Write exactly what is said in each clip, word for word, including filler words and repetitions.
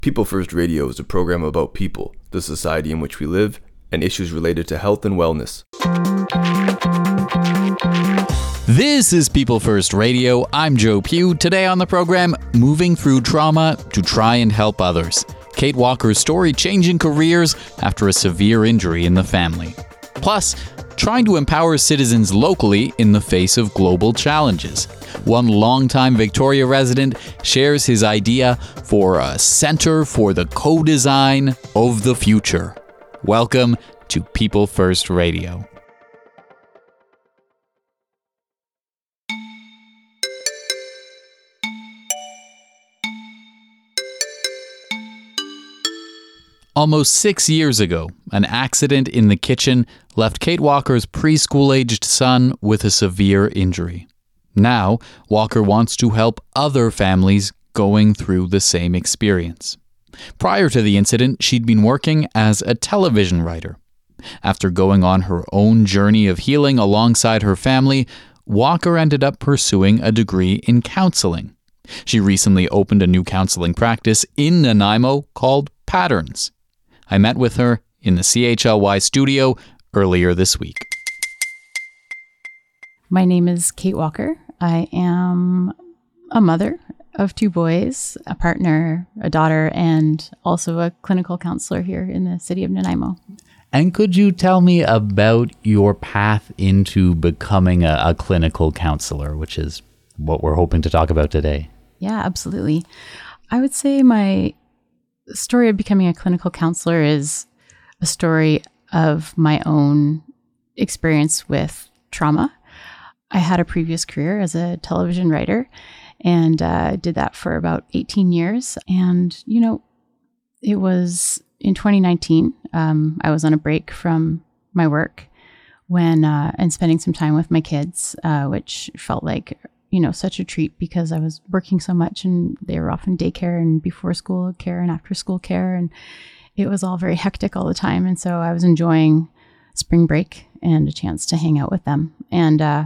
People First Radio is a program about people, the society in which we live, and issues related to health and wellness. This is People First Radio. I'm Joe Pugh. Today on the program, moving through trauma to try and help others. Kate Walker's story changing careers after a severe injury in the family. Plus, trying to empower citizens locally in the face of global challenges. One longtime Victoria resident shares his idea for a Center for the Co-Design of the Future. Welcome to People First Radio. Almost six years ago, an accident in the kitchen left Kate Walker's preschool-aged son with a severe injury. Now, Walker wants to help other families going through the same experience. Prior to the incident, she'd been working as a television writer. After going on her own journey of healing alongside her family, Walker ended up pursuing a degree in counseling. She recently opened a new counseling practice in Nanaimo called Patterns. I met with her in the C H L Y studio earlier this week. My name is Kate Walker. I am a mother of two boys, a partner, a daughter, and also a clinical counselor here in the city of Nanaimo. And could you tell me about your path into becoming a, a clinical counselor, which is what we're hoping to talk about today? Yeah, absolutely. I would say my story of becoming a clinical counselor is a story of my own experience with trauma. I had a previous career as a television writer and uh, did that for about eighteen years. And, you know, it was in twenty nineteen, um, I was on a break from my work when uh, and spending some time with my kids, uh, which felt like you know, such a treat because I was working so much and they were often daycare and before school care and after school care. And it was all very hectic all the time. And so I was enjoying spring break and a chance to hang out with them. And, uh,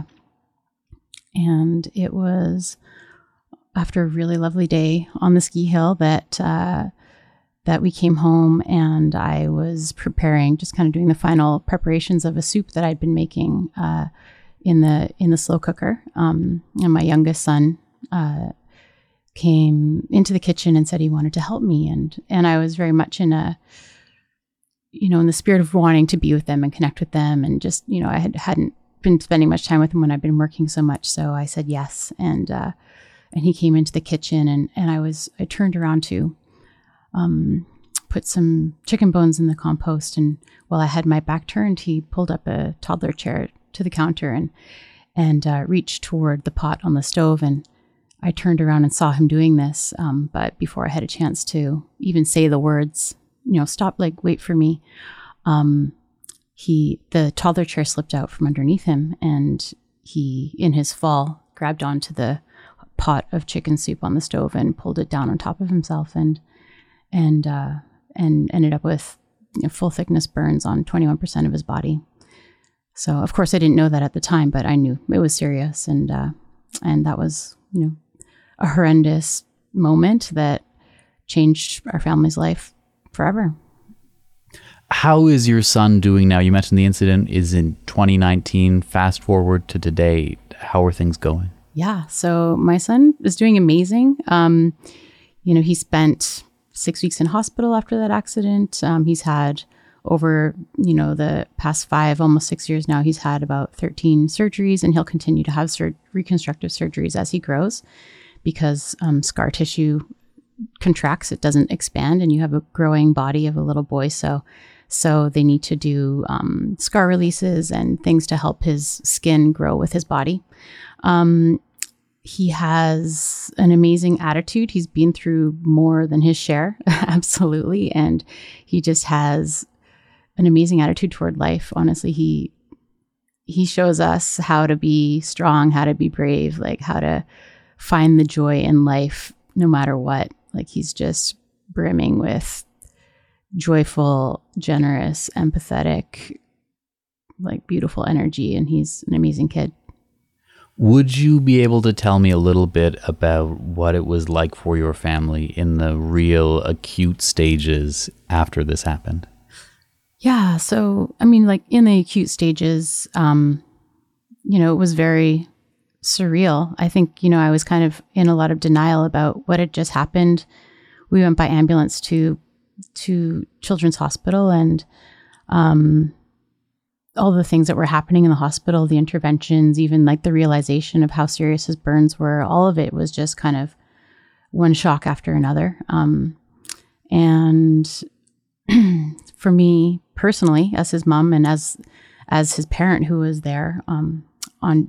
and it was after a really lovely day on the ski hill that, uh, that we came home and I was preparing, just kind of doing the final preparations of a soup that I'd been making, uh, in the in the slow cooker. Um, and my youngest son uh, came into the kitchen and said he wanted to help me. And and I was very much in a, you know, in the spirit of wanting to be with them and connect with them. And just, you know, I had, hadn't been spending much time with him when I'd been working so much. So I said yes. And uh, and he came into the kitchen and, and I was, I turned around to um, put some chicken bones in the compost. And while I had my back turned, he pulled up a toddler chair to the counter and and uh, reached toward the pot on the stove, and I turned around and saw him doing this. Um, but before I had a chance to even say the words, you know, stop, like, wait for me, um, he the toddler chair slipped out from underneath him, and he, in his fall, grabbed onto the pot of chicken soup on the stove and pulled it down on top of himself, and and uh, and ended up with, you know, full thickness burns on twenty-one percent of his body. So, of course, I didn't know that at the time, but I knew it was serious. And uh, and that was, you know, a horrendous moment that changed our family's life forever. How is your son doing now? You mentioned the incident is in twenty nineteen. Fast forward to today. How are things going? Yeah. So my son is doing amazing. Um, you know, he spent six weeks in hospital after that accident. Um, he's had over, you know, the past five, almost six years now, he's had about thirteen surgeries, and he'll continue to have sur- reconstructive surgeries as he grows because um, scar tissue contracts, it doesn't expand, and you have a growing body of a little boy. So, so they need to do um, scar releases and things to help his skin grow with his body. Um, he has an amazing attitude. He's been through more than his share, absolutely. And he just has an amazing attitude toward life. Honestly, he he shows us how to be strong, how to be brave, like how to find the joy in life no matter what. Like, he's just brimming with joyful, generous, empathetic, like beautiful energy. And he's an amazing kid. Would you be able to tell me a little bit about what it was like for your family in the real acute stages after this happened? Yeah. So, I mean, like in the acute stages, um, you know, it was very surreal. I think, you know, I was kind of in a lot of denial about what had just happened. We went by ambulance to to Children's Hospital, and um, all the things that were happening in the hospital, the interventions, even like the realization of how serious his burns were, all of it was just kind of one shock after another. Um, and for me personally, as his mom and as as his parent who was there um, on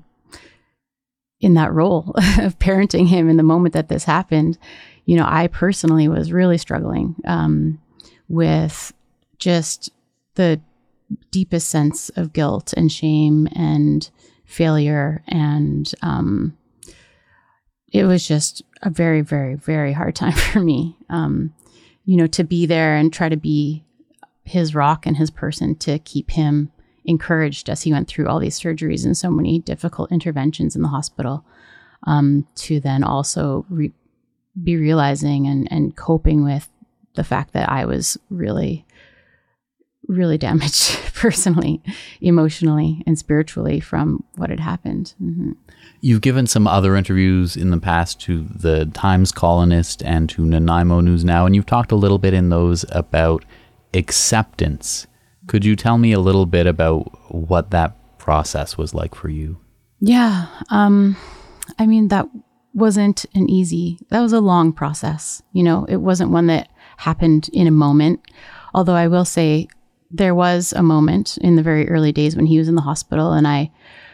in that role of parenting him in the moment that this happened, you know, I personally was really struggling um, with just the deepest sense of guilt and shame and failure. And um, it was just a very, very, very hard time for me, um, you know, to be there and try to be his rock and his person to keep him encouraged as he went through all these surgeries and so many difficult interventions in the hospital, um, to then also re- be realizing and, and coping with the fact that I was really, really damaged personally, emotionally, and spiritually from what had happened. Mm-hmm. You've given some other interviews in the past to the Times Colonist and to Nanaimo News Now, and you've talked a little bit in those about acceptance. Could you tell me a little bit about what that process was like for you? Yeah. Um, I mean, that wasn't an easy, that was a long process. You know, it wasn't one that happened in a moment. Although I will say there was a moment in the very early days when he was in the hospital and I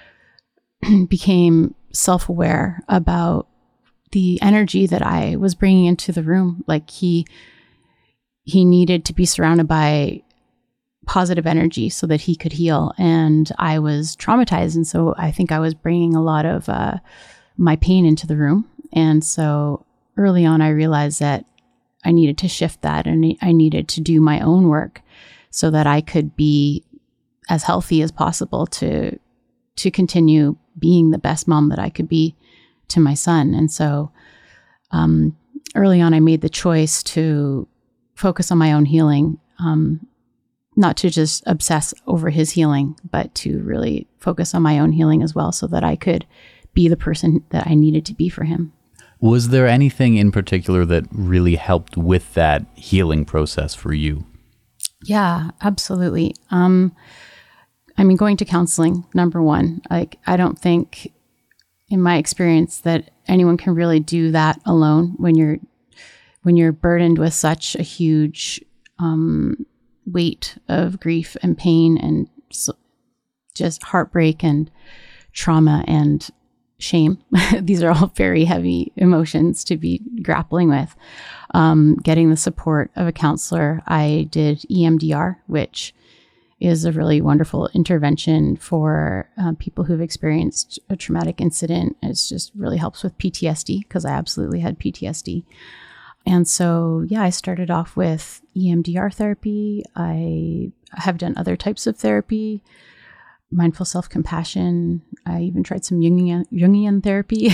became self-aware about the energy that I was bringing into the room. Like he, he needed to be surrounded by positive energy so that he could heal. And I was traumatized. And so I think I was bringing a lot of uh, my pain into the room. And so early on, I realized that I needed to shift that and I needed to do my own work so that I could be as healthy as possible to, to continue being the best mom that I could be to my son. And so um, early on, I made the choice to focus on my own healing, um, not to just obsess over his healing, but to really focus on my own healing as well so that I could be the person that I needed to be for him. Was there anything in particular that really helped with that healing process for you? Yeah, absolutely. Um, I mean, going to counseling, number one. Like, I don't think, in my experience, that anyone can really do that alone when you're when you're burdened with such a huge um, weight of grief and pain and so just heartbreak and trauma and shame. These are all very heavy emotions to be grappling with. Um, getting the support of a counselor, I did E M D R, which is a really wonderful intervention for uh, people who've experienced a traumatic incident. It just really helps with P T S D because I absolutely had P T S D. And so, yeah, I started off with E M D R therapy. I have done other types of therapy, mindful self-compassion. I even tried some Jungian, Jungian therapy.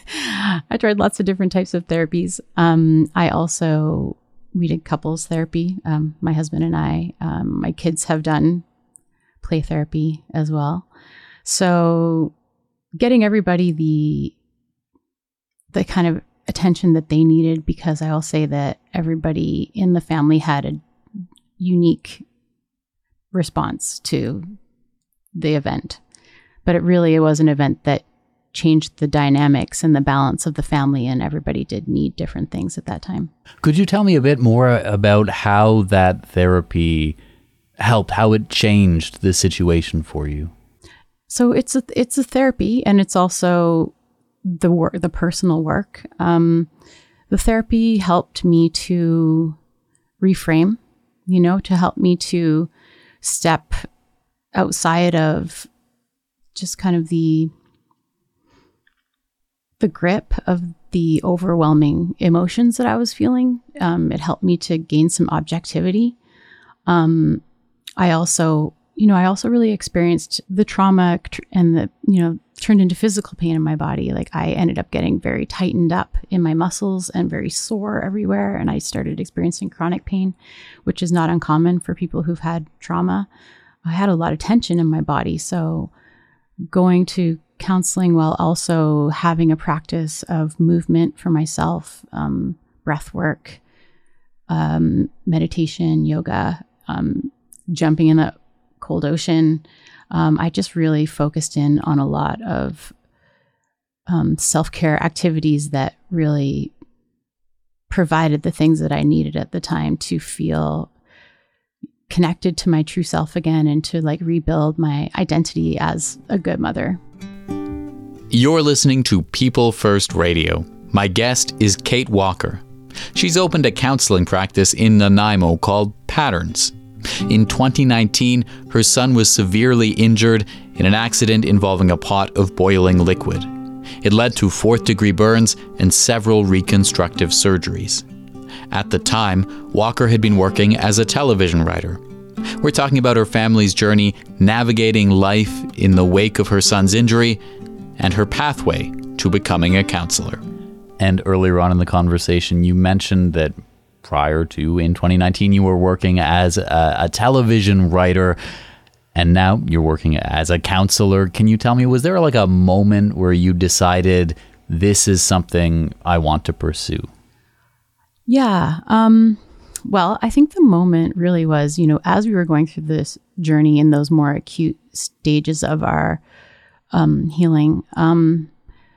I tried lots of different types of therapies. Um, I also, we did couples therapy. Um, my husband and I, um, my kids have done play therapy as well. So getting everybody the, the kind of attention that they needed, because I'll say that everybody in the family had a unique response to the event. But it really was an event that changed the dynamics and the balance of the family, and everybody did need different things at that time. Could you tell me a bit more about how that therapy helped, how it changed the situation for you? So it's a, it's a therapy, and it's also the work, the personal work. Um, the therapy helped me to reframe, you know, to help me to step outside of just kind of the the grip of the overwhelming emotions that I was feeling. Um, it helped me to gain some objectivity. Um, I also you know, I also really experienced the trauma and the, you know, turned into physical pain in my body. Like I ended up getting very tightened up in my muscles and very sore everywhere. And I started experiencing chronic pain, which is not uncommon for people who've had trauma. I had a lot of tension in my body. So going to counseling while also having a practice of movement for myself, um, breath work, um, meditation, yoga, um, jumping in the cold ocean. Um, I just really focused in on a lot of um, self-care activities that really provided the things that I needed at the time to feel connected to my true self again and to like rebuild my identity as a good mother. You're listening to People First Radio. My guest is Kate Walker. She's opened a counseling practice in Nanaimo called Patterns. In twenty nineteen, her son was severely injured in an accident involving a pot of boiling liquid. It led to fourth-degree burns and several reconstructive surgeries. At the time, Walker had been working as a television writer. We're talking about her family's journey navigating life in the wake of her son's injury and her pathway to becoming a counselor. And earlier on in the conversation, you mentioned that prior to, in twenty nineteen, you were working as a, a television writer, and now you're working as a counselor. Can you tell me, was there like a moment where you decided this is something I want to pursue? Yeah. Um, well, I think the moment really was, you know, as we were going through this journey in those more acute stages of our um, healing, um,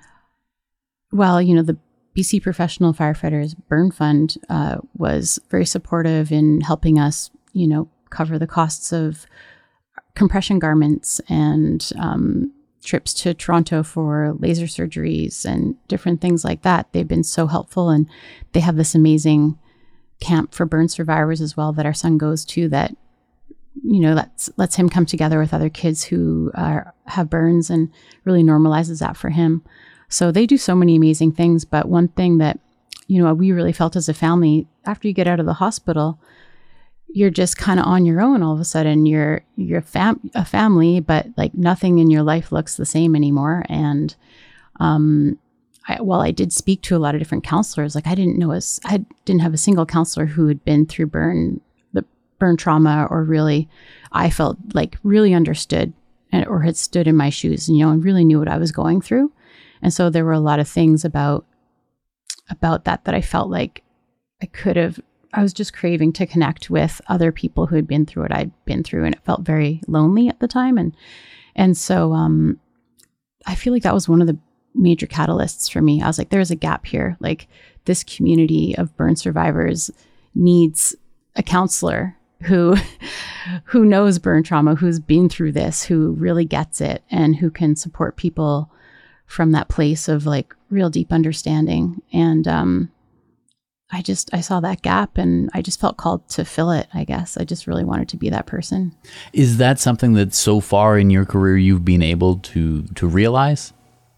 well, you know, the B C Professional Firefighters Burn Fund uh, was very supportive in helping us, you know, cover the costs of compression garments and um, trips to Toronto for laser surgeries and different things like that. They've been so helpful, and they have this amazing camp for burn survivors as well that our son goes to that, you know, lets, lets him come together with other kids who are, have burns and really normalizes that for him. So they do so many amazing things. But one thing that, you know, we really felt as a family, after you get out of the hospital, you're just kind of on your own all of a sudden. You're you're fam- a family, but like nothing in your life looks the same anymore. And um, I, while I did speak to a lot of different counselors, like I didn't know as I didn't have a single counselor who had been through burn the burn trauma, or really, I felt like really understood and, or had stood in my shoes, you know, and really knew what I was going through. And so there were a lot of things about about that that I felt like I could have, I was just craving to connect with other people who had been through what I'd been through. And it felt very lonely at the time. And and so um, I feel like that was one of the major catalysts for me. I was like, there's a gap here. Like this community of burn survivors needs a counselor who who knows burn trauma, who's been through this, who really gets it, and who can support people from that place of like real deep understanding. And um, I just, I saw that gap and I just felt called to fill it, I guess. I just really wanted to be that person. Is that something that so far in your career you've been able to to realize?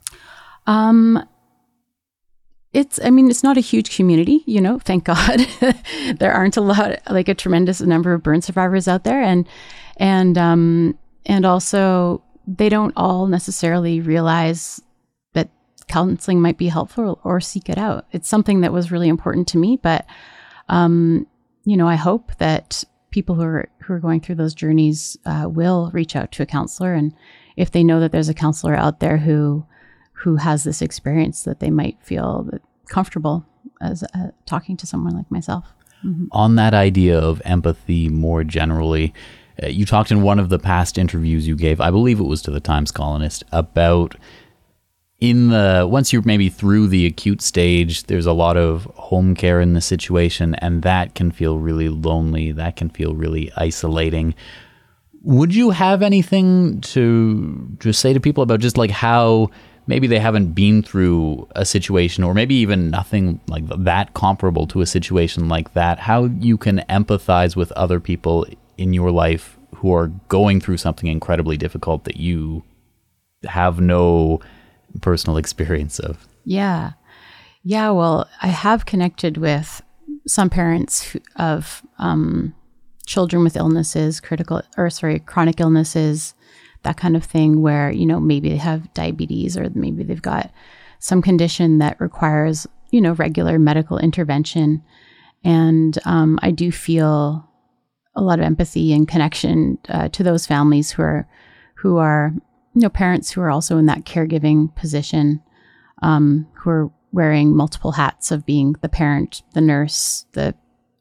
Um, it's, I mean, it's not a huge community, you know, thank God. There aren't a lot, like a tremendous number of burn survivors out there. And, and, um, and also they don't all necessarily realize counseling might be helpful or seek it out. It's something that was really important to me, but, um, you know, I hope that people who are, who are going through those journeys, uh, will reach out to a counselor. And if they know that there's a counselor out there who, who has this experience, that they might feel comfortable as uh, talking to someone like myself. Mm-hmm. On that idea of empathy more generally, uh, you talked in one of the past interviews you gave, I believe it was to the Times Colonist, about in the, once you're maybe through the acute stage, there's a lot of home care in the situation, and that can feel really lonely. That can feel really isolating. Would you have anything to just say to people about just like how maybe they haven't been through a situation, or maybe even nothing like that comparable to a situation like that, how you can empathize with other people in your life who are going through something incredibly difficult that you have no personal experience of? Yeah. Yeah. Well, I have connected with some parents who, of um, children with illnesses, critical or sorry, chronic illnesses, that kind of thing, where, you know, maybe they have diabetes or maybe they've got some condition that requires, you know, regular medical intervention. And um, I do feel a lot of empathy and connection uh, to those families who are, who are, you know, parents who are also in that caregiving position, um, who are wearing multiple hats of being the parent, the nurse, the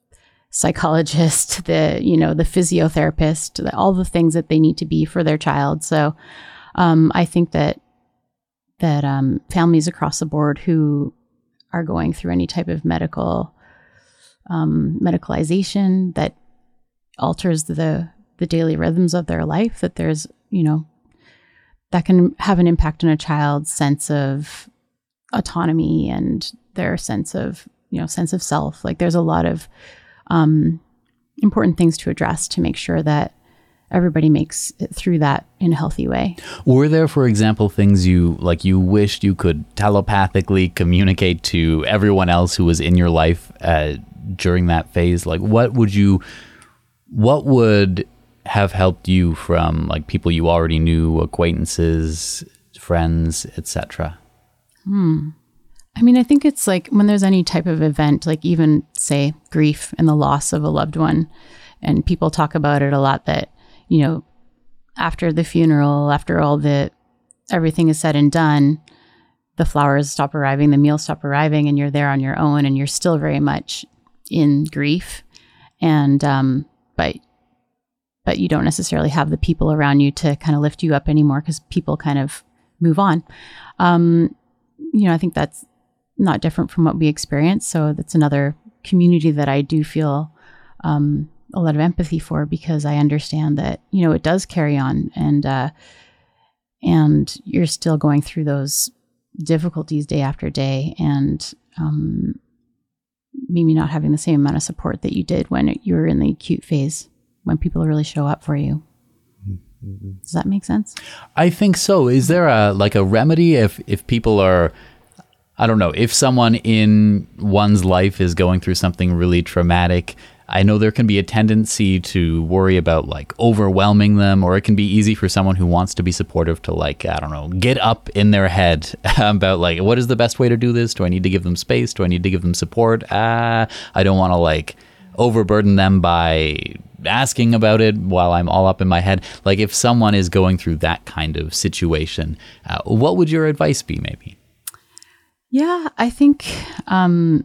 psychologist, the, you know, the physiotherapist, the, all the things that they need to be for their child. So um, I think that that um, families across the board who are going through any type of medical um, medicalization that alters the the daily rhythms of their life, that there's, you know, that can have an impact on a child's sense of autonomy and their sense of, you know, sense of self. Like there's a lot of um, important things to address to make sure that everybody makes it through that in a healthy way. Were there, for example, things you like you wished you could telepathically communicate to everyone else who was in your life uh, during that phase? Like what would you, what would have helped you from like people you already knew, acquaintances, friends, et cetera? Hmm. I mean, I think it's like when there's any type of event, like even say grief and the loss of a loved one, and people talk about it a lot that, you know, after the funeral, after all the, everything is said and done, the flowers stop arriving, the meals stop arriving, and you're there on your own and you're still very much in grief. And, um, but, but you don't necessarily have the people around you to kind of lift you up anymore because people kind of move on. Um, you know, I think that's not different from what we experience. So that's another community that I do feel um, a lot of empathy for, because I understand that, you know, it does carry on, and uh, and you're still going through those difficulties day after day, and um, maybe not having the same amount of support that you did when you were in the acute phase, when people really show up for you. Does that make sense? I think so. Is there a like a remedy if if people are, I don't know, if someone in one's life is going through something really traumatic? I know there can be a tendency to worry about like overwhelming them, or it can be easy for someone who wants to be supportive to like, I don't know, get up in their head about like, what is the best way to do this? Do I need to give them space? Do I need to give them support? Ah, uh, I don't want to like overburden them by asking about it while I'm all up in my head. Like if someone is going through that kind of situation, uh, what would your advice be maybe? Yeah, I think um,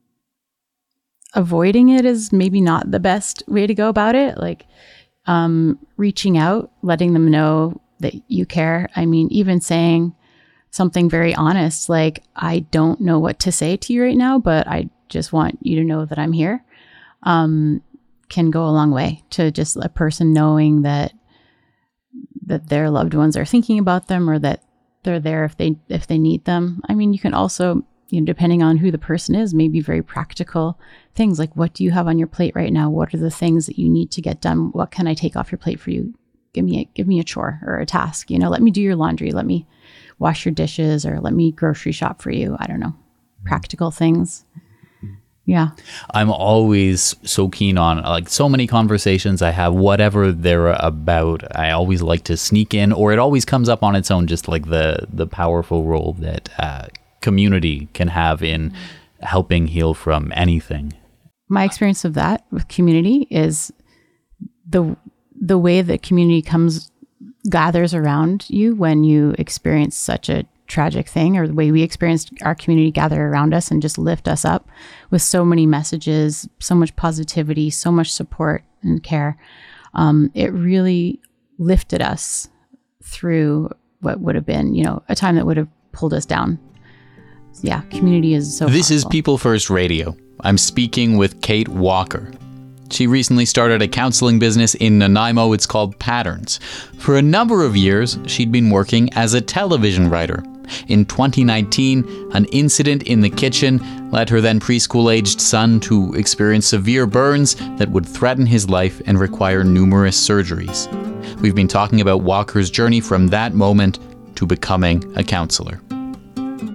avoiding it is maybe not the best way to go about it. Like um, reaching out, letting them know that you care. I mean, even saying something very honest, like, I don't know what to say to you right now, but I just want you to know that I'm here. Um, can go a long way to just a person knowing that that their loved ones are thinking about them, or that they're there if they if they need them. I mean, you can also, you know, depending on who the person is, maybe very practical things like, what do you have on your plate right now? What are the things that you need to get done? What can I take off your plate for you? Give me a, give me a chore or a task. You know, let me do your laundry. Let me wash your dishes, or let me grocery shop for you. I don't know, practical things. Yeah. I'm always so keen on like so many conversations I have, whatever they're about, I always like to sneak in, or it always comes up on its own, just like the, the powerful role that uh, community can have in helping heal from anything. My experience of that with community is the the way that community comes, gathers around you when you experience such a tragic thing, or the way we experienced our community gather around us and just lift us up with so many messages, so much positivity, so much support and care. Um, it really lifted us through what would have been, you know, a time that would have pulled us down. Yeah, community is so This powerful. is People First Radio. I'm speaking with Kate Walker. She recently started a counseling business in Nanaimo. It's called Patterns. For a number of years, she'd been working as a television writer. In twenty nineteen, an incident in the kitchen led her then preschool-aged son to experience severe burns that would threaten his life and require numerous surgeries. We've been talking about Walker's journey from that moment to becoming a counselor.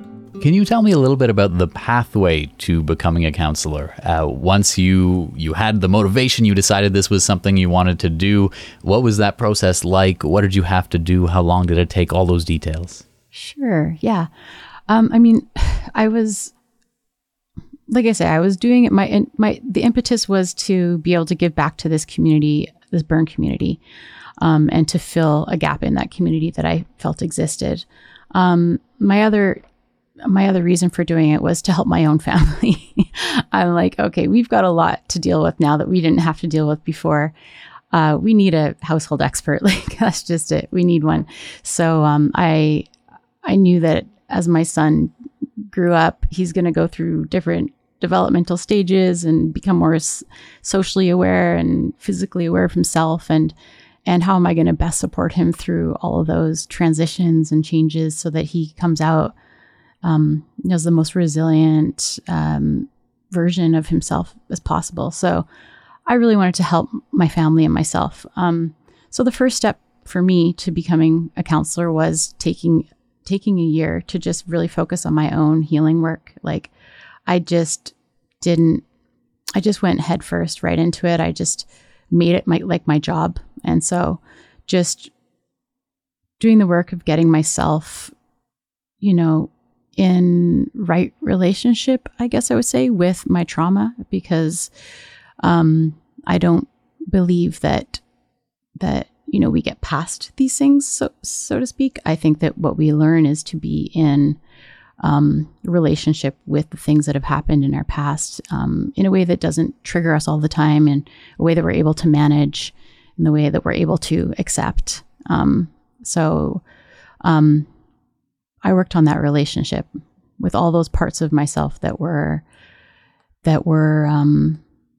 Can you tell me a little bit about the pathway to becoming a counselor? Uh, once you you had the motivation, you decided this was something you wanted to do. What was that process like? What did you have to do? How long did it take? All those details. Sure. Yeah. Um, I mean, I was, like I say, I was doing it. My, my, the impetus was to be able to give back to this community, this burn community, um, and to fill a gap in that community that I felt existed. Um, my other, my other reason for doing it was to help my own family. I'm like, okay, we've got a lot to deal with now that we didn't have to deal with before. Uh, we need a household expert. Like, that's just it. We need one. So, um, I, I knew that as my son grew up, he's going to go through different developmental stages and become more s- socially aware and physically aware of himself. And, and how am I going to best support him through all of those transitions and changes so that he comes out um, as the most resilient um, version of himself as possible. So I really wanted to help my family and myself. Um, so the first step for me to becoming a counselor was taking taking a year to just really focus on my own healing work. Like, I just didn't, I just went head first right into it. I just made it my, like my job. And so just doing the work of getting myself, you know, in right relationship, I guess I would say, with my trauma, because um, I don't believe that, that, you know, we get past these things, so so to speak. I think that what we learn is to be in um, relationship with the things that have happened in our past um, in a way that doesn't trigger us all the time, in a way that we're able to manage, in the way that we're able to accept. Um, so um, I worked on that relationship with all those parts of myself that were that were um,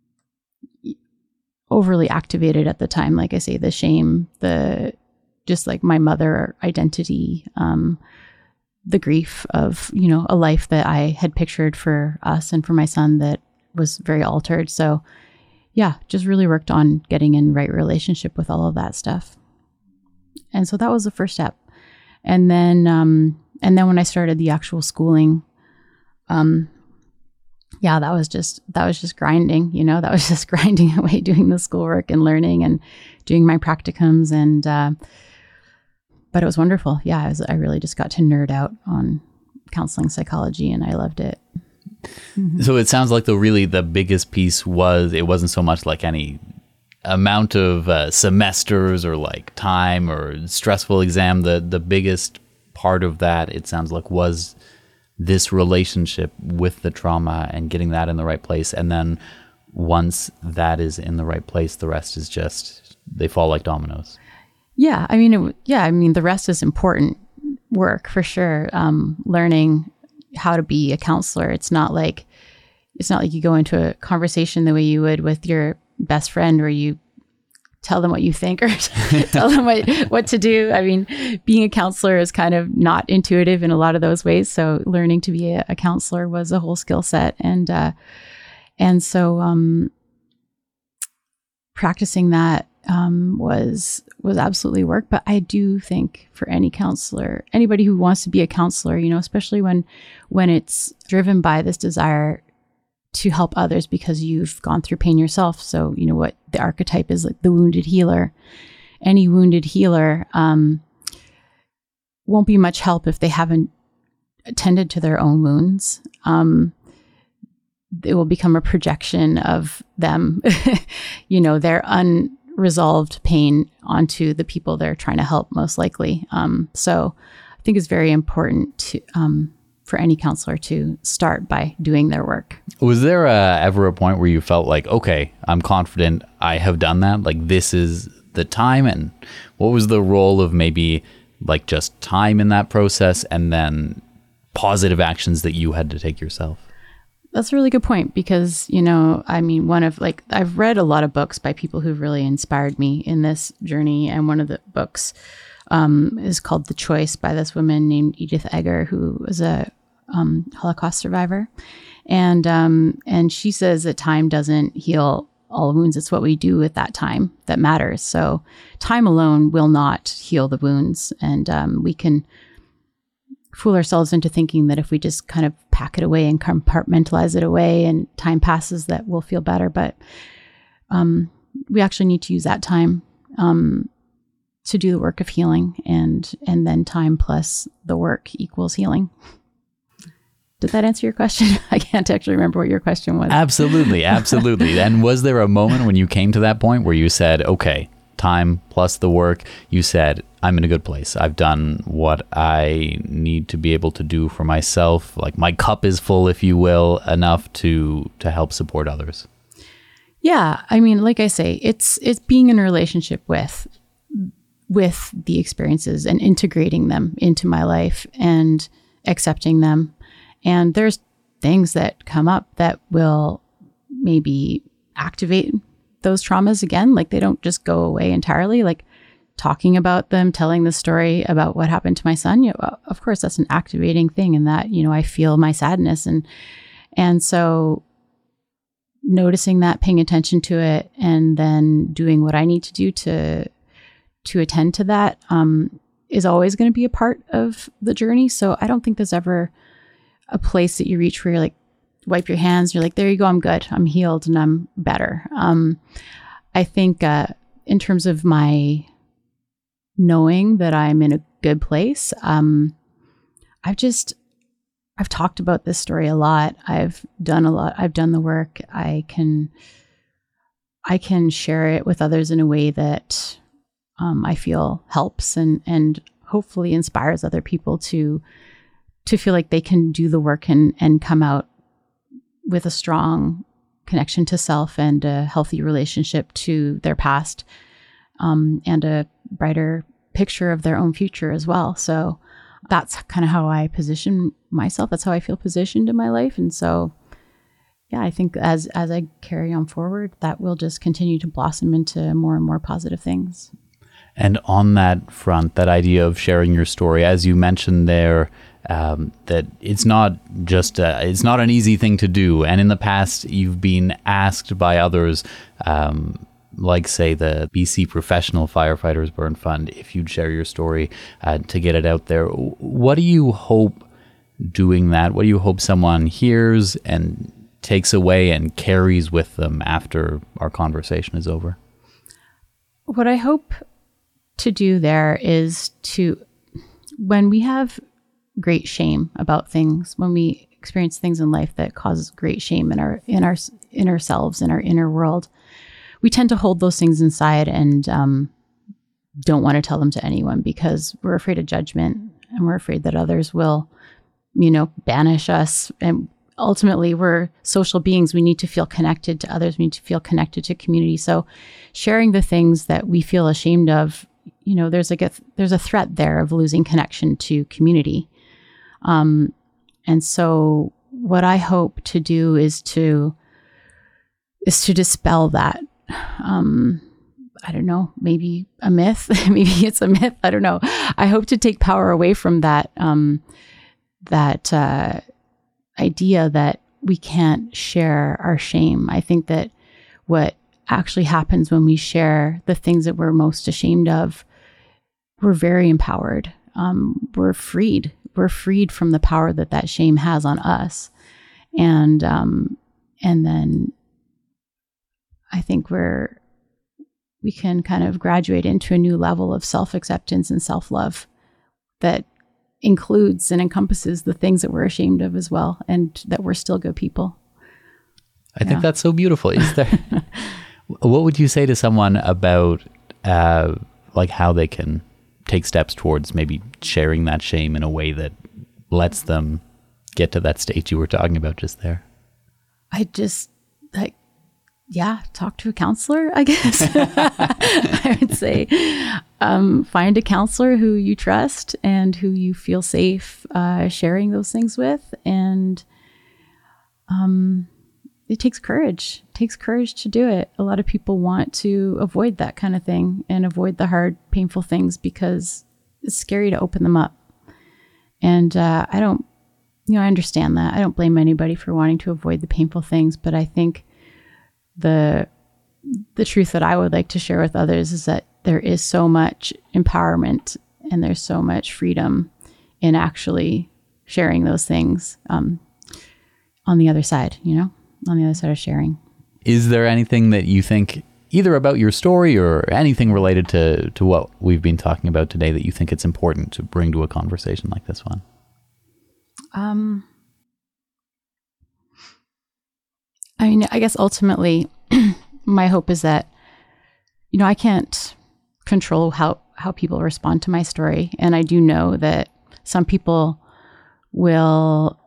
overly activated at the time. Like I say, the shame, the, just like my mother identity, um, the grief of, you know, a life that I had pictured for us and for my son that was very altered. So yeah, just really worked on getting in right relationship with all of that stuff. And so that was the first step. And then, um, and then when I started the actual schooling, um, yeah, that was just, that was just grinding, you know, that was just grinding away, doing the schoolwork and learning and doing my practicums. And, uh, but it was wonderful. Yeah. I was, I really just got to nerd out on counseling psychology, and I loved it. Mm-hmm. So it sounds like the really the biggest piece was, it wasn't so much like any amount of uh, semesters or like time or stressful exam. The, the biggest part of that, it sounds like, was this relationship with the trauma and getting that in the right place. And then once that is in the right place, the rest is just, they fall like dominoes. Yeah. I mean, it, yeah, I mean, the rest is important work for sure. Um, learning how to be a counselor. It's not like, it's not like you go into a conversation the way you would with your best friend, where you tell them what you think or tell them what, what to do. I mean, being a counselor is kind of not intuitive in a lot of those ways. So learning to be a, a counselor was a whole skill set. And, uh, and so, um, practicing that, um, was, was absolutely work. But I do think for any counselor, anybody who wants to be a counselor, you know, especially when, when it's driven by this desire to help others because you've gone through pain yourself. So, you know, what the archetype is, like the wounded healer. Any wounded healer um, won't be much help if they haven't attended to their own wounds. Um, it will become a projection of them, you know, their unresolved pain onto the people they're trying to help, most likely. Um, so I think it's very important to, um, for any counselor to start by doing their work. Was there uh, ever a point where you felt like, okay, I'm confident I have done that, like this is the time? And what was the role of maybe like just time in that process and then positive actions that you had to take yourself? That's a really good point, because, you know, I mean, one of like, I've read a lot of books by people who've really inspired me in this journey. And one of the books um, is called The Choice by this woman named Edith Eger, who was a um, Holocaust survivor. And, um, and she says that time doesn't heal all wounds. It's what we do with that time that matters. So time alone will not heal the wounds. And um, we can fool ourselves into thinking that if we just kind of pack it away and compartmentalize it away and time passes that we'll feel better. But um, we actually need to use that time um, to do the work of healing, and and then time plus the work equals healing. Did that answer your question? I can't actually remember what your question was. Absolutely, absolutely. And was there a moment when you came to that point where you said, okay, time plus the work, you said, I'm in a good place. I've done what I need to be able to do for myself. Like my cup is full, if you will, enough to to help support others. Yeah. I mean, like I say, it's it's being in a relationship with with the experiences and integrating them into my life and accepting them. And there's things that come up that will maybe activate those traumas again. Like they don't just go away entirely. Like talking about them, telling the story about what happened to my son, you know, of course that's an activating thing, and that, you know, I feel my sadness. And, and so noticing that, paying attention to it, and then doing what I need to do to, to attend to that, um, is always going to be a part of the journey. So I don't think there's ever a place that you reach where you're like, wipe your hands, you're like, there you go, I'm good, I'm healed, and I'm better. Um, I think uh, in terms of my knowing that I'm in a good place, um, I've just, I've talked about this story a lot. I've done a lot. I've done the work. I can, I can share it with others in a way that um, I feel helps and and hopefully inspires other people to to feel like they can do the work and and come out with a strong connection to self and a healthy relationship to their past, um, and a brighter picture of their own future as well. So that's kind of how I position myself. That's how I feel positioned in my life. And so, yeah, I think as as I carry on forward, that will just continue to blossom into more and more positive things. And on that front, that idea of sharing your story, as you mentioned there, um, that it's not just a, it's not an easy thing to do. And in the past, you've been asked by others, um, like say the B C Professional Firefighters Burn Fund, if you'd share your story uh, to get it out there. What do you hope doing that? What do you hope someone hears and takes away and carries with them after our conversation is over? What I hope to do there is to, when we have great shame about things, when we experience things in life that cause great shame in our in our inner selves, in our inner world, we tend to hold those things inside and um, don't want to tell them to anyone because we're afraid of judgment and we're afraid that others will, you know, banish us. And ultimately, we're social beings. We need to feel connected to others. We need to feel connected to community. So sharing the things that we feel ashamed of, you know, there's like a, there's a threat there of losing connection to community. Um, and so what I hope to do is to, is to dispel that. Um, I don't know, maybe a myth, maybe it's a myth. I don't know. I hope to take power away from that, um, that, uh, idea that we can't share our shame. I think that what actually happens when we share the things that we're most ashamed of, we're very empowered. Um, we're freed. We're freed from the power that that shame has on us. And, um, and then I think we're, we can kind of graduate into a new level of self-acceptance and self-love that includes and encompasses the things that we're ashamed of as well, and that we're still good people. I yeah. think that's so beautiful. Is there, what would you say to someone about, uh, like how they can take steps towards maybe sharing that shame in a way that lets them get to that state you were talking about just there? I just like, yeah, talk to a counselor, I guess. I would say um, find a counselor who you trust and who you feel safe uh, sharing those things with. And um, it takes courage. It takes courage to do it. A lot of people want to avoid that kind of thing and avoid the hard, painful things because it's scary to open them up. And uh, I don't, you know, I understand that. I don't blame anybody for wanting to avoid the painful things, but I think the the truth that I would like to share with others is that there is so much empowerment and there's so much freedom in actually sharing those things um, on the other side, you know, on the other side of sharing. Is there anything that you think, either about your story or anything related to, to what we've been talking about today, that you think it's important to bring to a conversation like this one? Um, I mean, I guess ultimately, my hope is that, you know, I can't control how, how people respond to my story. And I do know that some people will,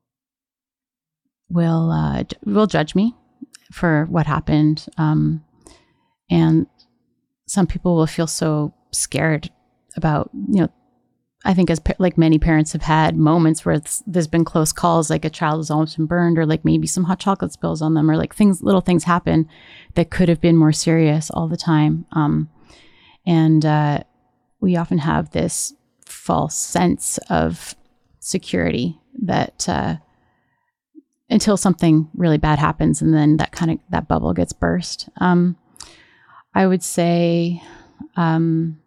will, uh, will judge me for what happened. Um, and some people will feel so scared about, you know, I think as pa- like many parents have had moments where it's, there's been close calls, like a child has almost been burned, or like maybe some hot chocolate spills on them, or like things, little things happen that could have been more serious all the time. Um, and uh, we often have this false sense of security that uh, until something really bad happens, and then that kind of that bubble gets burst. Um, I would say. Um,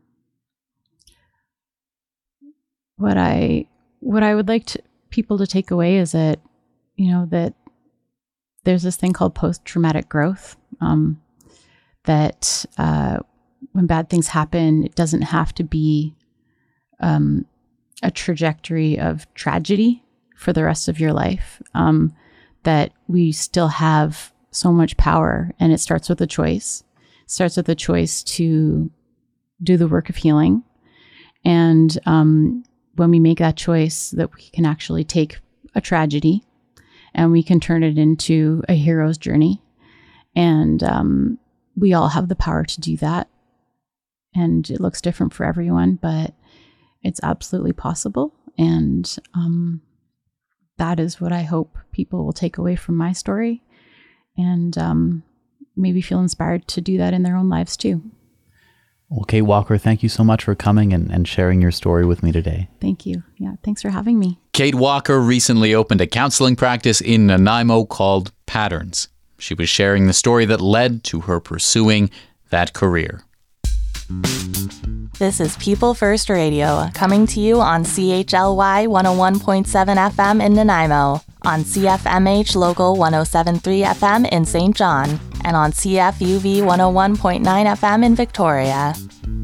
What I what I would like to, people to take away is that, you know, that there's this thing called post-traumatic growth, um, that uh, when bad things happen, it doesn't have to be um, a trajectory of tragedy for the rest of your life, um, that we still have so much power, and it starts with a choice. It starts with a choice to do the work of healing. And um when we make that choice, that we can actually take a tragedy and we can turn it into a hero's journey. And um, we all have the power to do that. And it looks different for everyone, but it's absolutely possible. And um, that is what I hope people will take away from my story, and um, maybe feel inspired to do that in their own lives too. Well, Kate Walker, thank you so much for coming and, and sharing your story with me today. Thank you. Yeah, thanks for having me. Kate Walker recently opened a counseling practice in Nanaimo called Patterns. She was sharing the story that led to her pursuing that career. This is People First Radio, coming to you on C H L Y one oh one point seven F M in Nanaimo, on C F M H Local one oh seven point three F M in Saint John, and on C F U V one oh one point nine F M in Victoria.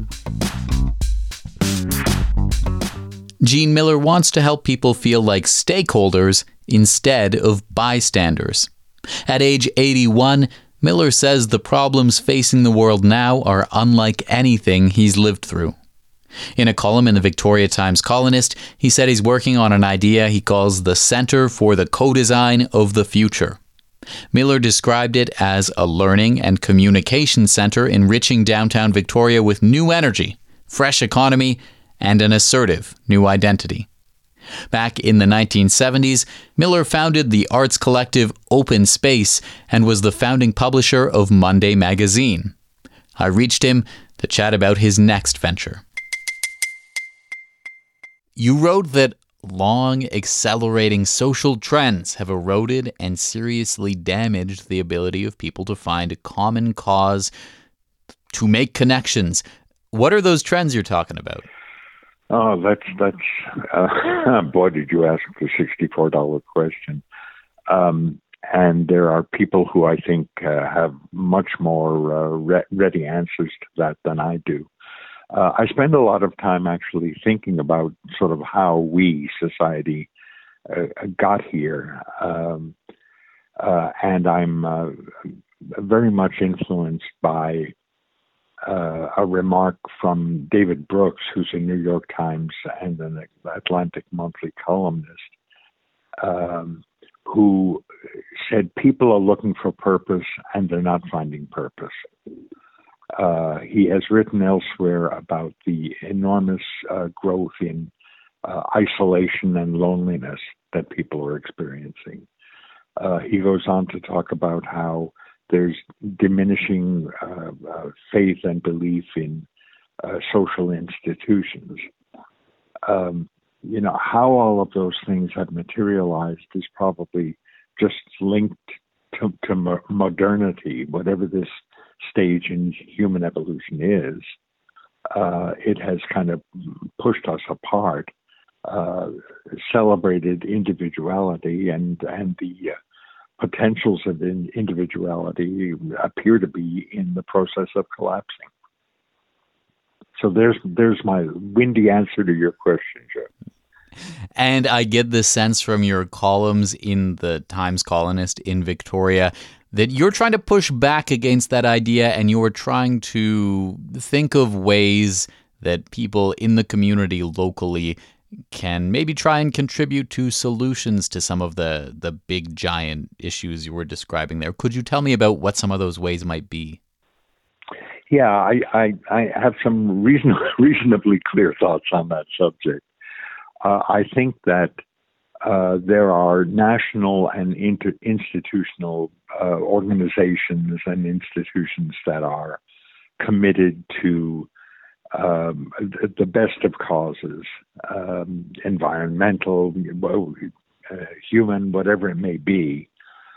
Jean Miller wants to help people feel like stakeholders instead of bystanders. At age eighty-one, Miller says the problems facing the world now are unlike anything he's lived through. In a column in the Victoria Times Colonist, he said he's working on an idea he calls the Centre for the Co-Design of the Future. Miller described it as a learning and communication centre enriching downtown Victoria with new energy, fresh economy, and an assertive new identity. Back in the nineteen seventies, Miller founded the arts collective Open Space and was the founding publisher of Monday Magazine. I reached him to chat about his next venture. You wrote that long, accelerating social trends have eroded and seriously damaged the ability of people to find a common cause, to make connections. What are those trends you're talking about? Oh, that's, that's uh, boy, did you ask the sixty-four dollars question. Um, and there are people who I think uh, have much more uh, re- ready answers to that than I do. Uh, I spend a lot of time actually thinking about sort of how we, society, uh, got here. Um, uh, and I'm uh, very much influenced by Uh, a remark from David Brooks, who's a New York Times and an Atlantic Monthly columnist, um, who said people are looking for purpose and they're not finding purpose. Uh, he has written elsewhere about the enormous uh, growth in uh, isolation and loneliness that people are experiencing. Uh, he goes on to talk about how there's diminishing uh, uh, faith and belief in uh, social institutions. Um, you know, how all of those things have materialized is probably just linked to, to mo- modernity, whatever this stage in human evolution is. Uh, it has kind of pushed us apart. uh, celebrated individuality, and and the uh, potentials of in individuality appear to be in the process of collapsing. So there's there's my windy answer to your question, Joe. And I get the sense from your columns in the Times Colonist in Victoria that you're trying to push back against that idea, and you're trying to think of ways that people in the community locally can maybe try and contribute to solutions to some of the, the big giant issues you were describing there. Could you tell me about what some of those ways might be? Yeah, I, I, I have some reason, reasonably clear thoughts on that subject. Uh, I think that uh, there are national and inter- institutional uh, organizations and institutions that are committed to um, the best of causes, um, environmental, uh, human, whatever it may be.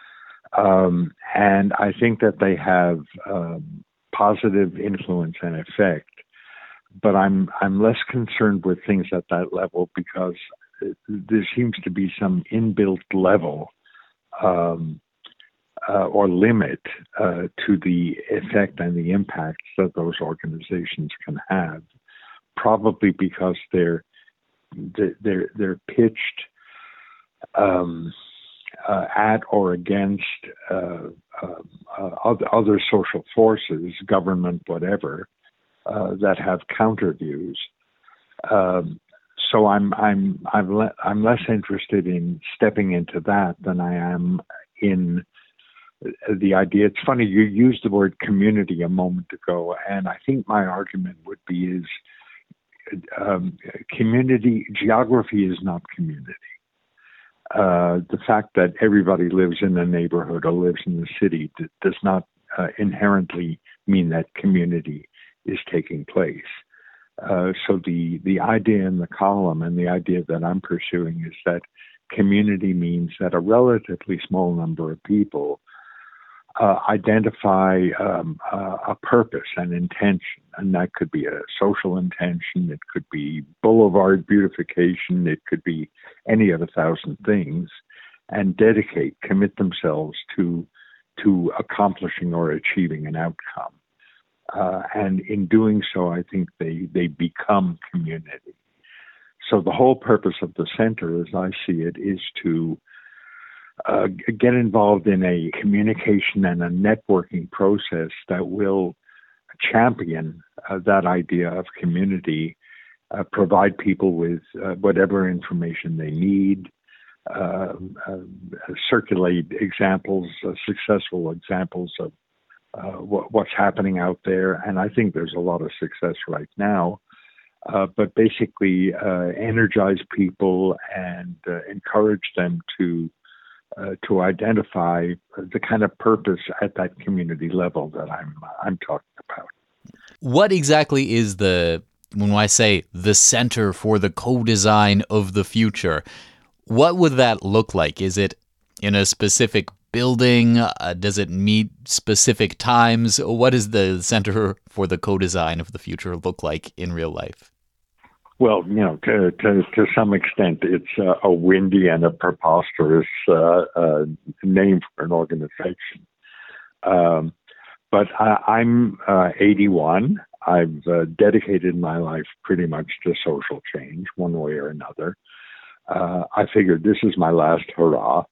Um, and I think that they have um, positive influence and effect. But I'm I'm less concerned with things at that level, because there seems to be some inbuilt level um, uh, or limit uh, to the effect and the impact that those organizations can have. Probably because they're they're they're pitched um, uh, at or against uh, uh, uh, other, other social forces, government, whatever. Uh, that have counter views, um, so I'm I'm I'm le- I'm less interested in stepping into that than I am in the idea. It's funny, you used the word community a moment ago, and I think my argument would be is um, community geography is not community. Uh, the fact that everybody lives in a neighborhood or lives in the city d- does not uh, inherently mean that community is taking place. Uh, so the, the idea in the column and the idea that I'm pursuing is that community means that a relatively small number of people uh, identify um, uh, a purpose and intention, and that could be a social intention, it could be boulevard beautification, it could be any of a thousand things, and dedicate, commit themselves to to accomplishing or achieving an outcome. Uh, and in doing so, I think they, they become community. So the whole purpose of the center, as I see it, is to uh, get involved in a communication and a networking process that will champion uh, that idea of community, uh, provide people with uh, whatever information they need, uh, uh, circulate examples, uh, successful examples of Uh, what, what's happening out there, and I think there's a lot of success right now, uh, but basically uh, energize people and uh, encourage them to uh, to identify the kind of purpose at that community level that I'm I'm talking about. What exactly is the, when I say the center for the co-design of the future, what would that look like? Is it in a specific building? Uh, does it meet specific times? What does the Center for the Co-Design of the Future look like in real life? Well, you know, to to, to some extent, it's uh, a windy and a preposterous uh, uh, name for an organization. Um, but I, I'm uh, eighty-one. I've uh, dedicated my life pretty much to social change, one way or another. Uh, I figured this is my last hurrah.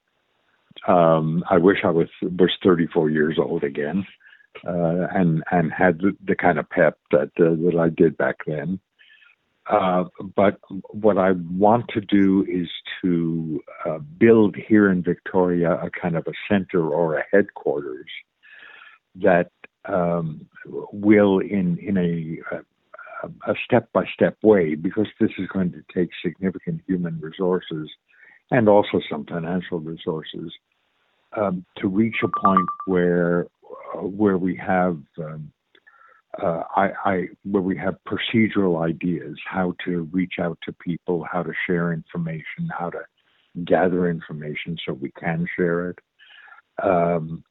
Um, I wish I was was thirty-four years old again, uh, and and had the, the kind of pep that uh, that I did back then. Uh, but what I want to do is to uh, build here in Victoria a kind of a center or a headquarters that um, will, in in a a step-by-step way, because this is going to take significant human resources and also some financial resources, um, to reach a point where uh, where we have um, uh, I, I where we have procedural ideas, how to reach out to people, how to share information, how to gather information so we can share it. Um,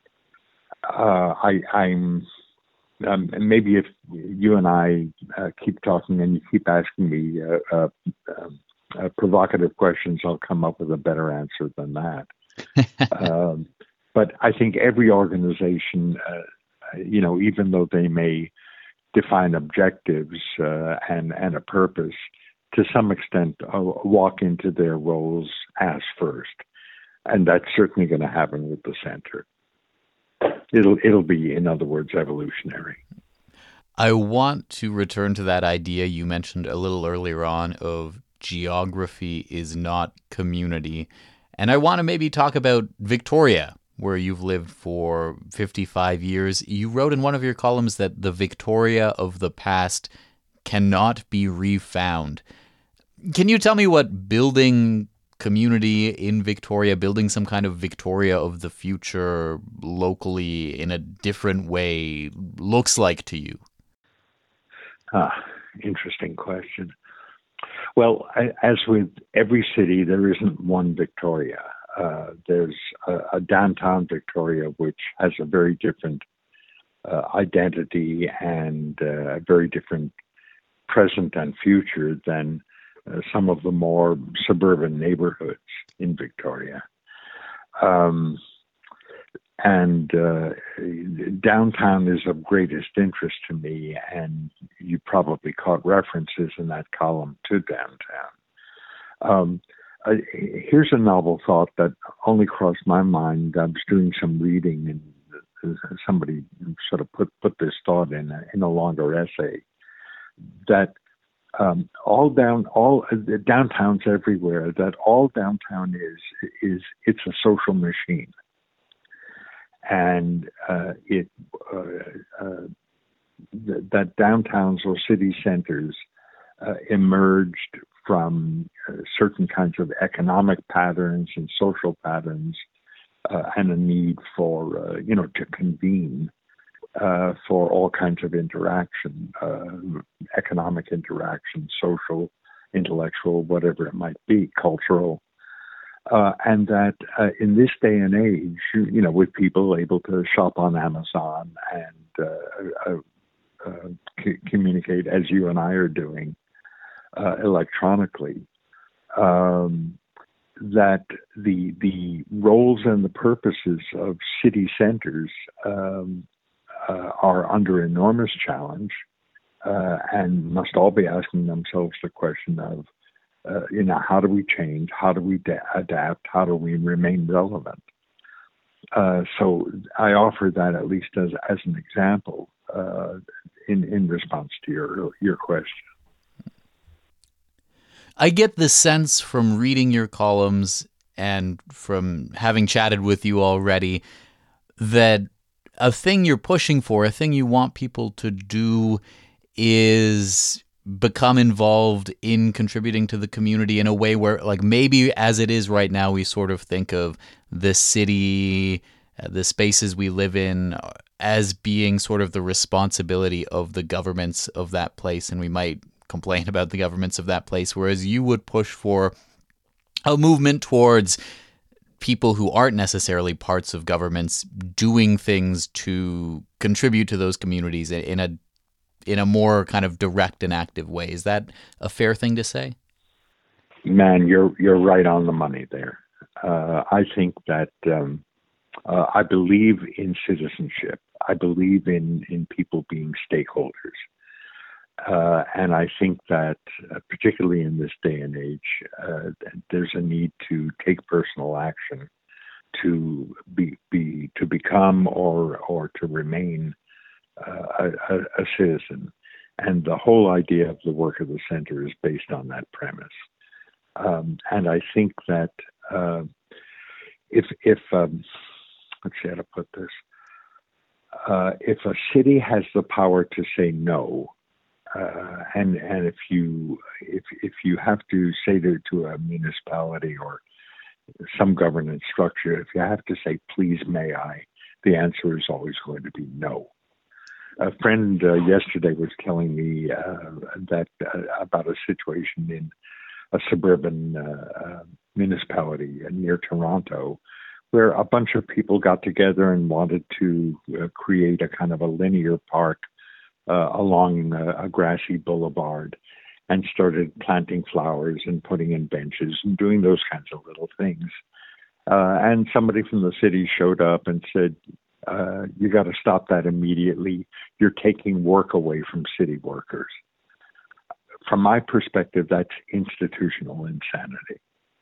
uh, I, I'm um, maybe if you and I uh, keep talking and you keep asking me uh, uh, um, uh, provocative questions, I'll come up with a better answer than that. um, but I think every organization, uh, you know, even though they may define objectives uh, and and a purpose, to some extent, uh, walk into their roles as first, and that's certainly going to happen with the center. It'll it'll be, in other words, evolutionary. I want to return to that idea you mentioned a little earlier on of geography is not community, and I want to maybe talk about Victoria, where you've lived for fifty-five years. You wrote in one of your columns that the Victoria of the past cannot be refound. Can you tell me what building community in Victoria, building some kind of Victoria of the future locally in a different way looks like to you? Ah, interesting question. Well, I, as with every city, there isn't one Victoria. Uh, there's a, a downtown Victoria which has a very different uh, identity and uh, a very different present and future than uh, some of the more suburban neighborhoods in Victoria. Um, and uh, downtown is of greatest interest to me, and you probably caught references in that column to downtown. Um, uh, here's a novel thought that only crossed my mind. I was doing some reading, and somebody sort of put, put this thought in a, in a longer essay, that um, all down all uh, downtowns everywhere, that all downtown is is it's a social machine. And uh, it uh, uh, th- that downtowns or city centers uh, emerged from uh, certain kinds of economic patterns and social patterns, uh, and a need for uh, you know to convene uh, for all kinds of interaction, uh, economic interaction, social, intellectual, whatever it might be, cultural. Uh, and that uh, in this day and age, you, you know, with people able to shop on Amazon and uh, uh, uh, c- communicate as you and I are doing uh, electronically, um, that the the roles and the purposes of city centers um, uh, are under enormous challenge, uh, and must all be asking themselves the question of, Uh, you know, how do we change? How do we da- adapt? How do we remain relevant? Uh, so I offer that at least as as an example uh, in in response to your your question. I get the sense from reading your columns and from having chatted with you already that a thing you're pushing for, a thing you want people to do, is become involved in contributing to the community in a way where, like, maybe as it is right now, we sort of think of the city, uh, the spaces we live in, as being sort of the responsibility of the governments of that place, and we might complain about the governments of that place, whereas you would push for a movement towards people who aren't necessarily parts of governments doing things to contribute to those communities in a in a more kind of direct and active way. Is that a fair thing to say? Man, you're you're right on the money there. Uh, I think that um, uh, I believe in citizenship. I believe in, in people being stakeholders. Uh, and I think that uh, particularly in this day and age, uh, there's a need to take personal action to be, be to become or or to remain Uh, a, a citizen, and the whole idea of the work of the center is based on that premise. Um, and I think that uh, if if um, let's see how to put this, uh, if a city has the power to say no, uh, and and if you if if you have to say to to a municipality or some governance structure, if you have to say please may I, the answer is always going to be no. A friend uh, yesterday was telling me uh, that uh, about a situation in a suburban uh, uh, municipality near Toronto, where a bunch of people got together and wanted to uh, create a kind of a linear park uh, along uh, a grassy boulevard, and started planting flowers and putting in benches and doing those kinds of little things. Uh, and somebody from the city showed up and said, uh, you got to stop that immediately. You're taking work away from city workers. From my perspective, that's institutional insanity.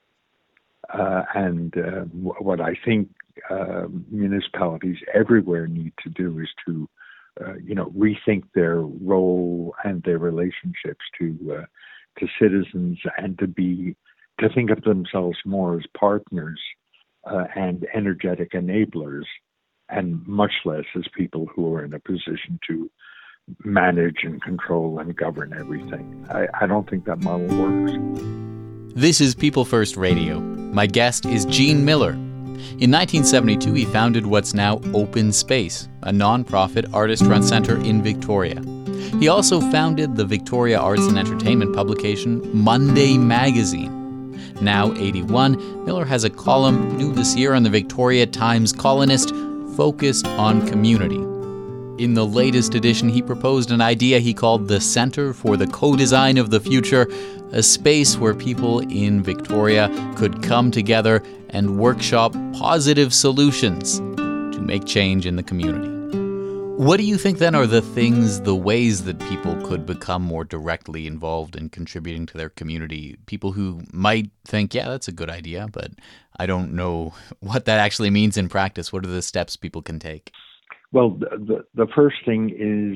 Uh, and uh, w- what I think uh, municipalities everywhere need to do is to, uh, you know, rethink their role and their relationships to uh, to citizens, and to be to think of themselves more as partners uh, and energetic enablers, and much less as people who are in a position to manage and control and govern everything. I, I don't think that model works. This is People First Radio. My guest is Gene Miller. In nineteen seventy-two, he founded what's now Open Space, a non-profit artist-run center in Victoria. He also founded the Victoria Arts and Entertainment publication Monday Magazine. Now eighty-one, Miller has a column new this year on the Victoria Times Colonist focused on community. In the latest edition, he proposed an idea he called the Centre for the Co-Design of the Future, a space where people in Victoria could come together and workshop positive solutions to make change in the community. What do you think then are the things, the ways that people could become more directly involved in contributing to their community? People who might think, yeah, that's a good idea, but I don't know what that actually means in practice. What are the steps people can take? Well, the, the first thing is,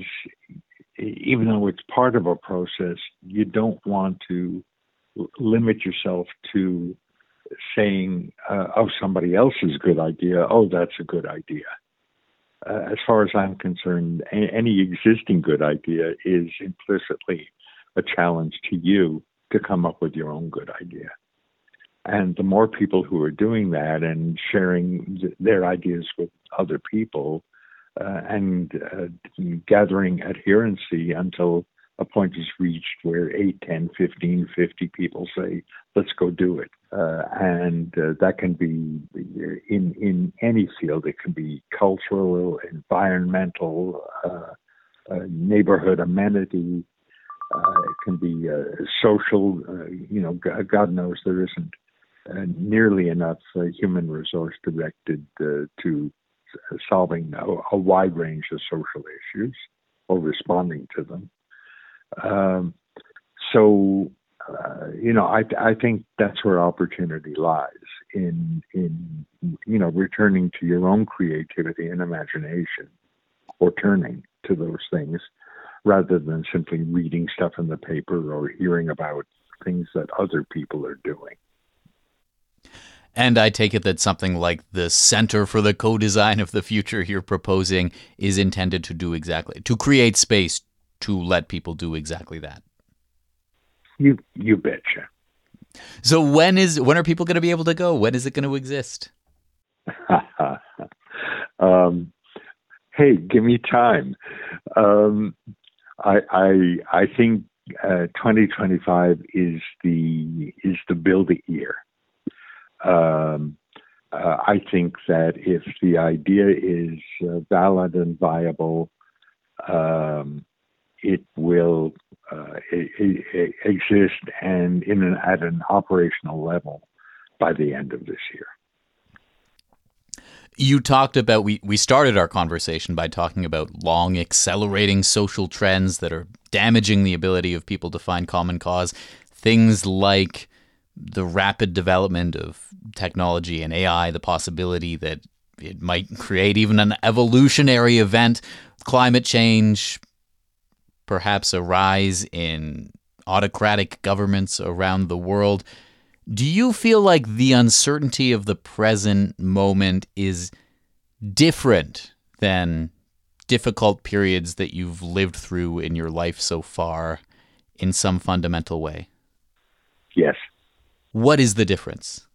even though it's part of a process, you don't want to limit yourself to saying, uh, oh, somebody else's good idea, oh, that's a good idea. Uh, as far as I'm concerned, a- any existing good idea is implicitly a challenge to you to come up with your own good idea. And the more people who are doing that and sharing th- their ideas with other people, Uh, and uh, gathering adherency until a point is reached where eight, ten, fifteen, fifty people say, let's go do it. Uh, and uh, that can be in, in any field. It can be cultural, environmental, uh, uh, neighborhood amenity. Uh, it can be uh, social. Uh, you know, God knows there isn't uh, nearly enough uh, human resource directed uh, to solving a, a wide range of social issues or responding to them. Um, so, uh, you know, I, I think that's where opportunity lies in, in, you know, returning to your own creativity and imagination, or turning to those things rather than simply reading stuff in the paper or hearing about things that other people are doing. And I take it that something like the Center for the Co-Design of the Future you're proposing is intended to do exactly, to create space to let people do exactly that. You you betcha. So when is when are people going to be able to go? When is it going to exist? um, hey, give me time. Um, I I I think uh, twenty twenty-five is the is the build it year. Um, uh, I think that if the idea is uh, valid and viable, um, it will uh, it, it exist and in an, at an operational level by the end of this year. You talked about, we, we started our conversation by talking about long accelerating social trends that are damaging the ability of people to find common cause. Things like the rapid development of technology and A I, the possibility that it might create even an evolutionary event, climate change, perhaps a rise in autocratic governments around the world. Do you feel like the uncertainty of the present moment is different than difficult periods that you've lived through in your life so far in some fundamental way? Yes. What is the difference?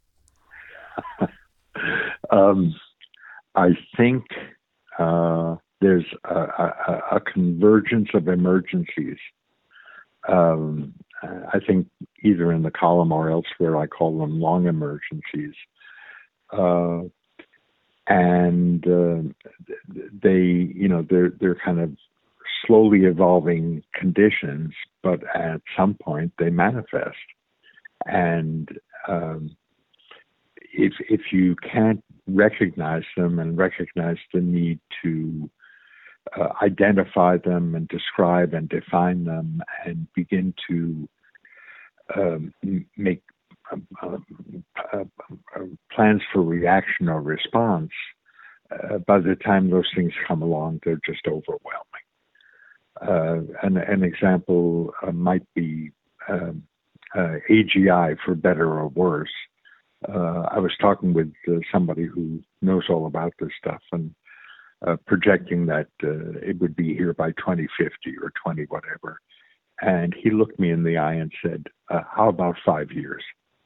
um, I think uh, there's a, a, a convergence of emergencies. Um, I think either in the column or elsewhere, I call them long emergencies. Uh, and uh, they, you know, they're they're kind of slowly evolving conditions, but at some point they manifest. And um, if if you can't recognize them and recognize the need to uh, identify them and describe and define them and begin to um, make uh, uh, uh, plans for reaction or response, uh, by the time those things come along, they're just overwhelming. Uh, an, an example uh, might be um, uh, A G I, for better or worse. Uh, I was talking with uh, somebody who knows all about this stuff and uh, projecting that uh, it would be here by twenty fifty or twenty whatever. And he looked me in the eye and said, uh, how about five years?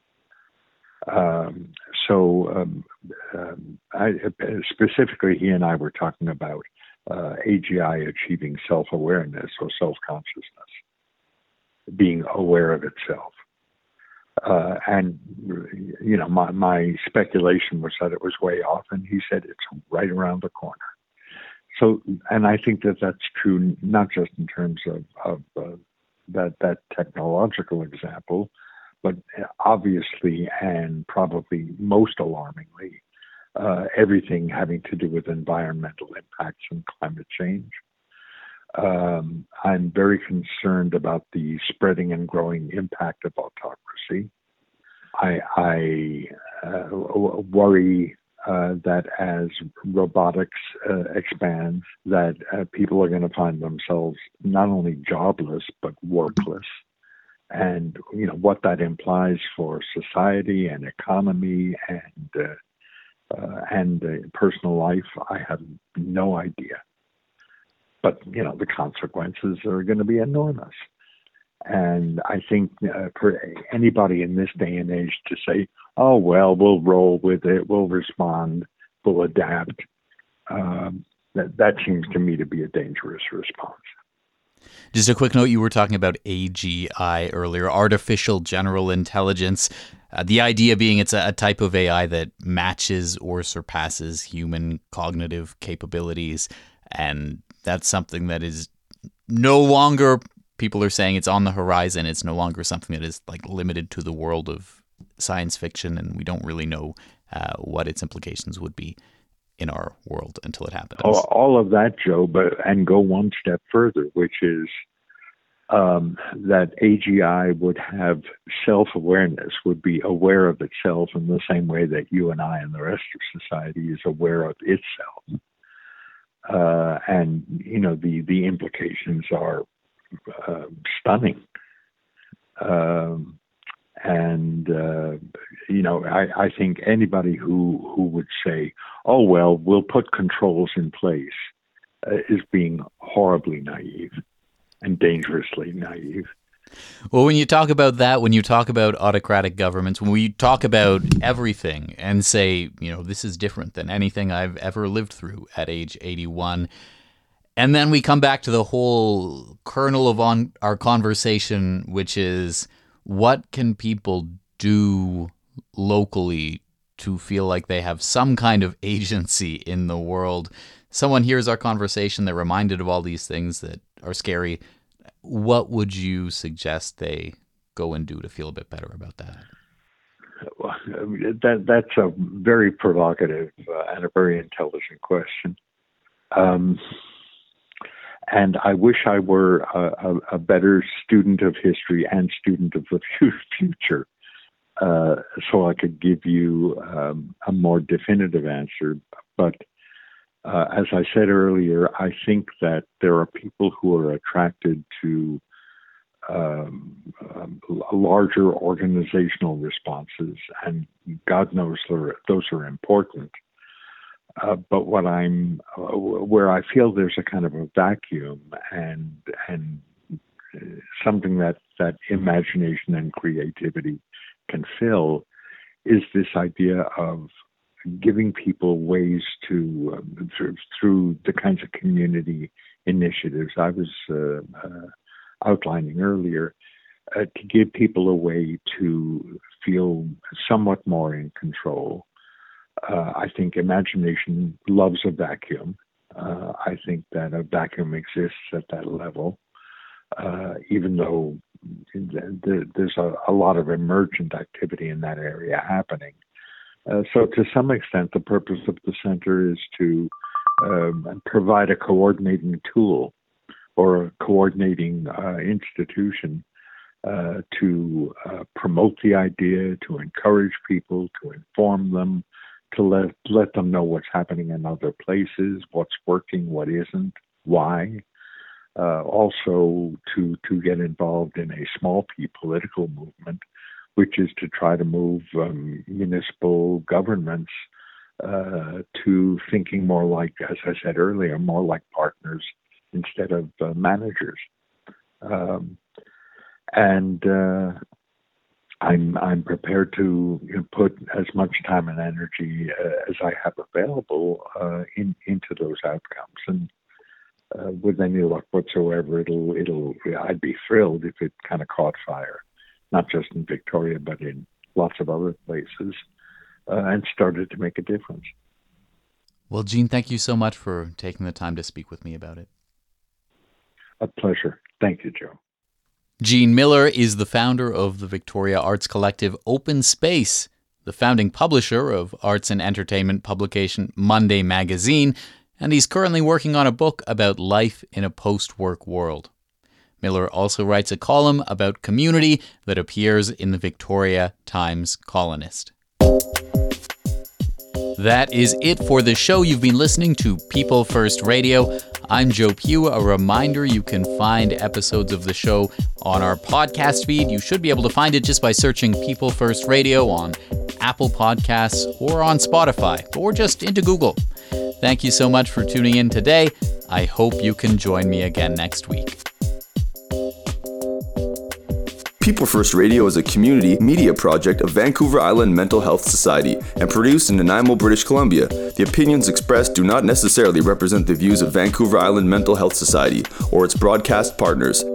Um, so um, um, I, specifically, he and I were talking about uh, A G I achieving self-awareness or self-consciousness, being aware of itself. Uh, and, you know, my, my speculation was that it was way off, and he said it's right around the corner. So, and I think that that's true not just in terms of, of uh, that, that technological example, but obviously and probably most alarmingly, uh, everything having to do with environmental impacts and climate change. Um, I'm very concerned about the spreading and growing impact of autocracy. I, I uh, worry uh, that as robotics uh, expands, that uh, people are going to find themselves not only jobless but workless. And you know what that implies for society and economy and uh, uh, and uh, personal life, I have no idea. But, you know, the consequences are going to be enormous. And I think uh, for anybody in this day and age to say, oh, well, we'll roll with it, we'll respond, we'll adapt, um, that, that seems to me to be a dangerous response. Just a quick note, you were talking about A G I earlier, artificial general intelligence. Uh, the idea being it's a, a type of A I that matches or surpasses human cognitive capabilities. And that's something that is no longer, people are saying it's on the horizon. It's no longer something that is like limited to the world of science fiction, and we don't really know uh, what its implications would be in our world until it happens. All, all of that, Joe, but and go one step further, which is um, that A G I would have self-awareness, would be aware of itself in the same way that you and I and the rest of society is aware of itself. Uh, and, you know, the, the implications are uh, stunning. Um, and, uh, you know, I, I think anybody who, who would say, oh, well, we'll put controls in place uh, is being horribly naive and dangerously naive. Well, when you talk about that, when you talk about autocratic governments, when we talk about everything and say, you know, this is different than anything I've ever lived through at age eighty-one, and then we come back to the whole kernel of on our conversation, which is what can people do locally to feel like they have some kind of agency in the world? Someone hears our conversation, they're reminded of all these things that are scary. What would you suggest they go and do to feel a bit better about that? Well, that that's a very provocative uh, and a very intelligent question. Um, and I wish I were a, a, a better student of history and student of the future, uh, so I could give you um, a more definitive answer. But Uh, as I said earlier, I think that there are people who are attracted to um, um, larger organizational responses, and God knows those are important. Uh, but what I'm, uh, where I feel there's a kind of a vacuum and and something that that imagination and creativity can fill, is this idea of giving people ways to, um, through, through the kinds of community initiatives I was uh, uh, outlining earlier, uh, to give people a way to feel somewhat more in control. Uh, I think imagination loves a vacuum. Uh, I think that a vacuum exists at that level. uh, even though there's a, a lot of emergent activity in that area happening. Uh, so to some extent, the purpose of the center is to um, provide a coordinating tool or a coordinating uh, institution uh, to uh, promote the idea, to encourage people, to inform them, to let, let them know what's happening in other places, what's working, what isn't, why. Uh, also to, to get involved in a small p political movement, which is to try to move um, municipal governments uh, to thinking more like, as I said earlier, more like partners instead of uh, managers. Um, and uh, I'm I'm prepared to you know, put as much time and energy uh, as I have available uh, in into those outcomes. And uh, with any luck whatsoever, it'll it'll I'd be thrilled if it kind of caught fire, not just in Victoria but in lots of other places, uh, and started to make a difference. Well, Gene, thank you so much for taking the time to speak with me about it. A pleasure. Thank you, Joe. Gene Miller is the founder of the Victoria Arts Collective Open Space, the founding publisher of arts and entertainment publication Monday Magazine, and he's currently working on a book about life in a post-work world. Miller also writes a column about community that appears in the Victoria Times Colonist. That is it for the show. You've been listening to People First Radio. I'm Joe Pugh. A reminder, you can find episodes of the show on our podcast feed. You should be able to find it just by searching People First Radio on Apple Podcasts or on Spotify, or just into Google. Thank you so much for tuning in today. I hope you can join me again next week. People First Radio is a community media project of Vancouver Island Mental Health Society and produced in Nanaimo, British Columbia. The opinions expressed do not necessarily represent the views of Vancouver Island Mental Health Society or its broadcast partners.